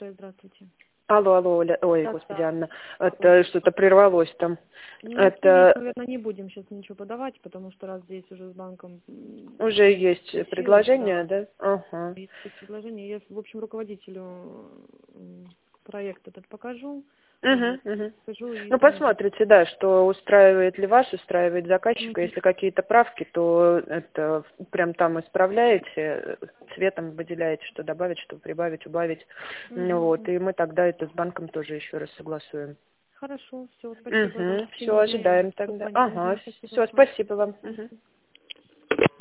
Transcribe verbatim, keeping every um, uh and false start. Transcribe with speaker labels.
Speaker 1: доброе, здравствуйте.
Speaker 2: Алло, алло, Оля. Ой,
Speaker 1: Да,
Speaker 2: господи,
Speaker 1: да.
Speaker 2: Анна. Это что-то прервалось там.
Speaker 1: Ну,
Speaker 2: Это
Speaker 1: наверное, не будем сейчас ничего подавать, потому что раз здесь уже с банком м,
Speaker 2: уже есть
Speaker 1: получилось,
Speaker 2: предложение,
Speaker 1: да,
Speaker 2: да? Ага.
Speaker 1: есть предложение. Я, в общем, руководителю м, проект этот покажу,
Speaker 2: Угу,
Speaker 1: вот,
Speaker 2: угу.
Speaker 1: скажу и
Speaker 2: Ну,
Speaker 1: там уже.
Speaker 2: посмотрите, да, что устраивает ли вас, устраивает заказчика.
Speaker 1: Мгм.
Speaker 2: Если какие-то правки, то это прям там исправляете, цветом выделяете, что добавить, что прибавить, убавить. Ну,
Speaker 1: Мгм,
Speaker 2: вот,
Speaker 1: мгм.
Speaker 2: и мы тогда это с банком тоже еще раз согласуем.
Speaker 1: Хорошо, все, спасибо за
Speaker 2: Угу. Все,
Speaker 1: общение, время.
Speaker 2: ожидаем тогда.
Speaker 1: Позвоню.
Speaker 2: Ага,
Speaker 1: Мгм, спасибо.
Speaker 2: все,
Speaker 1: Ага.
Speaker 2: спасибо вам. Мгм.